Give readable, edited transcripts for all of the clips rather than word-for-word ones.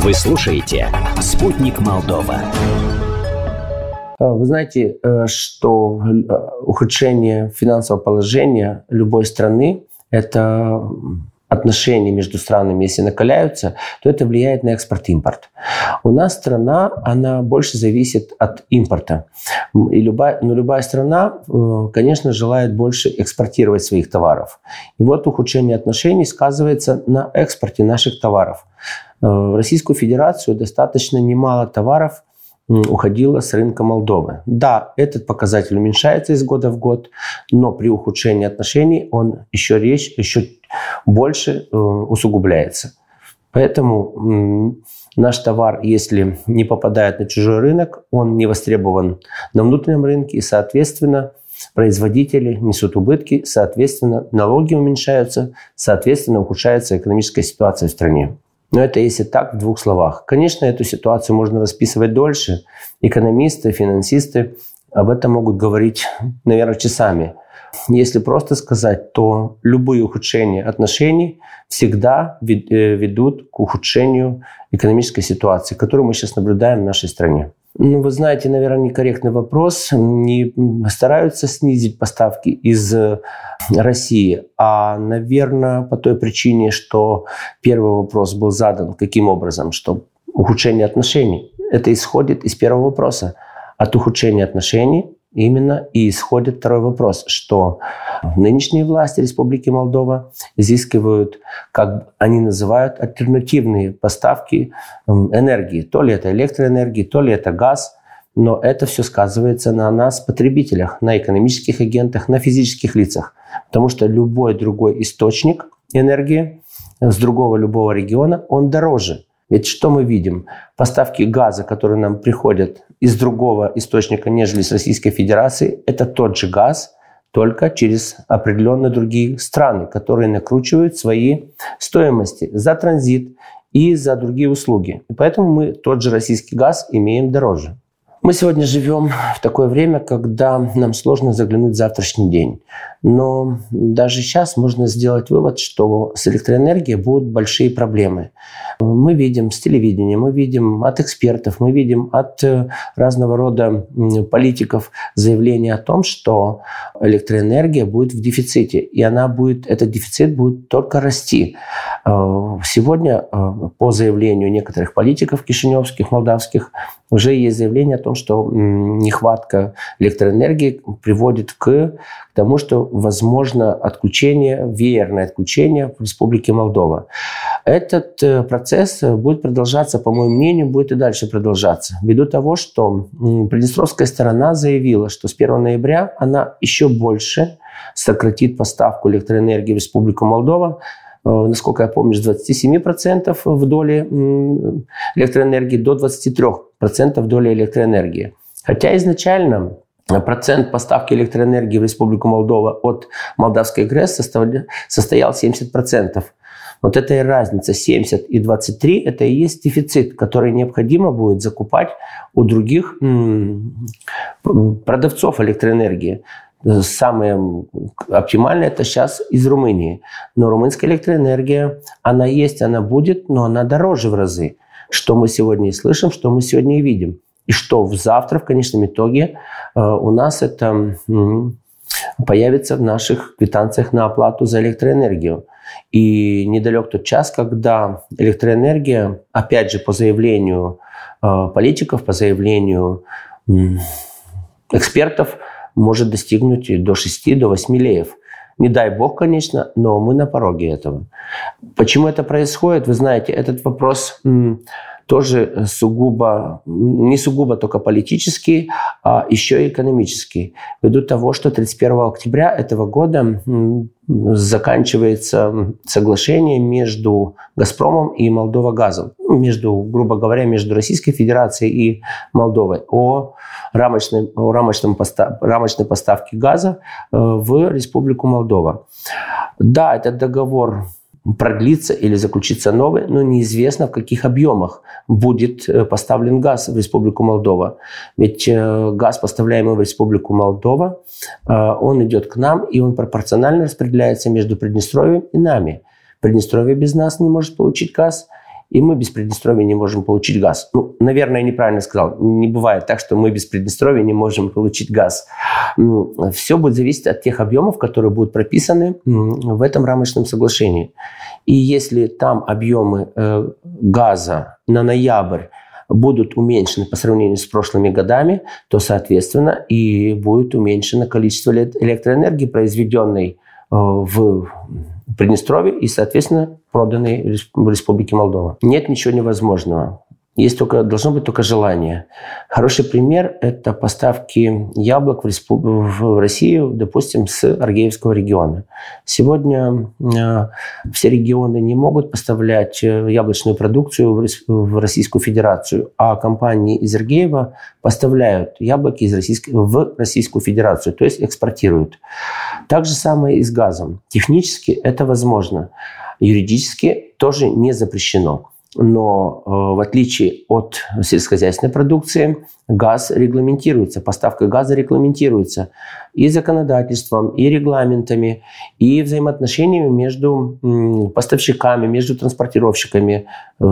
Вы слушаете «Спутник Молдова». Вы знаете, что ухудшение финансового положения любой страны – это отношения между странами, если накаляются, то это влияет на экспорт-импорт. У нас страна, она больше зависит от импорта. Но любая страна, конечно, желает больше экспортировать своих товаров. И вот ухудшение отношений сказывается на экспорте наших товаров. В Российскую Федерацию достаточно немало товаров уходило с рынка Молдовы. Да, этот показатель уменьшается из года в год, но при ухудшении отношений он еще больше усугубляется. Поэтому наш товар, если не попадает на чужой рынок, он не востребован на внутреннем рынке, и, соответственно, производители несут убытки, соответственно, налоги уменьшаются, соответственно, ухудшается экономическая ситуация в стране. Но это если так, в двух словах. Конечно, эту ситуацию можно расписывать дольше. Экономисты, финансисты об этом могут говорить, наверное, часами. Если просто сказать, то любые ухудшения отношений всегда ведут к ухудшению экономической ситуации, которую мы сейчас наблюдаем в нашей стране. Вы знаете, наверное, некорректный вопрос. Не стараются снизить поставки из России, а, наверное, по той причине, что первый вопрос был задан. Каким образом? Что ухудшение отношений. Это исходит из первого вопроса. От ухудшения отношений именно и исходит второй вопрос, что нынешние власти Республики Молдова изыскивают, как они называют, альтернативные поставки энергии. То ли это электроэнергия, то ли это газ. Но это все сказывается на нас, потребителях, на экономических агентах, на физических лицах. Потому что любой другой источник энергии с другого любого региона, он дороже. Ведь что мы видим? Поставки газа, которые нам приходят из другого источника, нежели из Российской Федерации, это тот же газ, только через определенные другие страны, которые накручивают свои стоимости за транзит и за другие услуги. И поэтому мы тот же российский газ имеем дороже. Мы сегодня живем в такое время, когда нам сложно заглянуть в завтрашний день. Но даже сейчас можно сделать вывод, что с электроэнергией будут большие проблемы. Мы видим с телевидения, мы видим от экспертов, мы видим от разного рода политиков заявления о том, что электроэнергия будет в дефиците. И этот дефицит будет только расти. Сегодня, по заявлению некоторых политиков кишиневских, молдавских, уже есть заявление о том, что нехватка электроэнергии приводит к тому, что возможно веерное отключение в Республике Молдова. Этот процесс будет продолжаться, по моему мнению, будет и дальше продолжаться. Ввиду того, что приднестровская сторона заявила, что с 1 ноября она еще больше сократит поставку электроэнергии в Республику Молдова. Насколько я помню, с 27% в доле электроэнергии до 23% в доле электроэнергии. Хотя изначально процент поставки электроэнергии в Республику Молдова от Молдавской ГРЭС состоял 70%. Вот эта и разница 70 и 23 – это и есть дефицит, который необходимо будет закупать у других продавцов электроэнергии. Самое оптимальное это сейчас из Румынии. Но румынская электроэнергия, она есть, она будет, но она дороже в разы. Что мы сегодня и слышим, что мы сегодня и видим. И что завтра в конечном итоге у нас это появится в наших квитанциях на оплату за электроэнергию. И недалек тот час, когда электроэнергия, опять же, по заявлению политиков, по заявлению экспертов, может достигнуть до 6-8 леев. Не дай бог, конечно, но мы на пороге этого. Почему это происходит? Вы знаете, этот вопрос тоже не сугубо только политический, а еще и экономический. Ввиду того, что 31 октября этого года заканчивается соглашение между «Газпромом» и «Молдова-газом», грубо говоря, между Российской Федерацией и Молдовой о рамочной поставке газа в Республику Молдова. Да, этот договор продлится или заключится новый, но неизвестно, в каких объемах будет поставлен газ в Республику Молдова. Ведь газ, поставляемый в Республику Молдова, он идет к нам, и он пропорционально распределяется между Приднестровьем и нами. Приднестровье без нас не может получить газ, и мы без Приднестровья не можем получить газ. Ну, наверное, я неправильно сказал. Не бывает так, что мы без Приднестровья не можем получить газ. Все будет зависеть от тех объемов, которые будут прописаны в этом рамочном соглашении. И если там объемы газа на ноябрь будут уменьшены по сравнению с прошлыми годами, то, соответственно, и будет уменьшено количество электроэнергии, произведенной в Приднестровье и, соответственно, проданной в Республике Молдова. Нет ничего невозможного. Должно быть только желание. Хороший пример – это поставки яблок в Россию, допустим, с Аргеевского региона. Сегодня все регионы не могут поставлять яблочную продукцию в Российскую Федерацию, а компании из Аргеева поставляют яблоки в Российскую Федерацию, то есть экспортируют. Так же самое и с газом. Технически это возможно, юридически тоже не запрещено. Но в отличие от сельскохозяйственной продукции, газ регламентируется, поставка газа регламентируется и законодательством, и регламентами, и взаимоотношениями между поставщиками, между транспортировщиками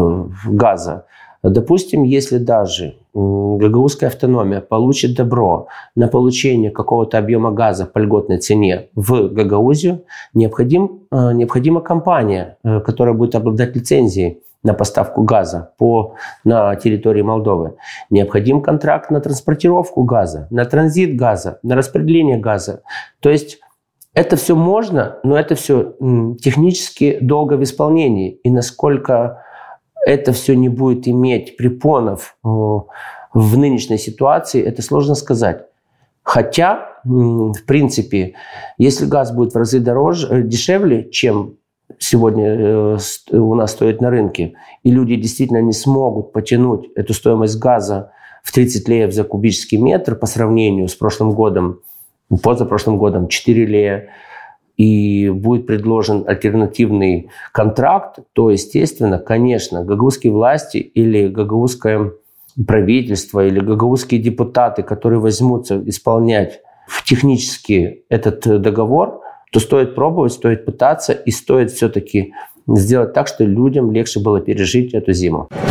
газа. Допустим, если даже Гагаузская автономия получит добро на получение какого-то объема газа по льготной цене в Гагаузию, необходима компания, которая будет обладать лицензией на поставку газа на территории Молдовы. Необходим контракт на транспортировку газа, на транзит газа, на распределение газа. То есть это все можно, но это все технически долго в исполнении. И насколько это все не будет иметь препонов в нынешней ситуации, это сложно сказать. Хотя, в принципе, если газ будет в разы дешевле, чем сегодня у нас стоит на рынке, и люди действительно не смогут потянуть эту стоимость газа в 30 леев за кубический метр по сравнению с прошлым годом, позапрошлым годом 4 лея, и будет предложен альтернативный контракт, то, естественно, конечно, гагаузские власти или гагаузское правительство, или гагаузские депутаты, которые возьмутся исполнять технически этот договор, то стоит пробовать, стоит пытаться и стоит все-таки сделать так, чтобы людям легче было пережить эту зиму.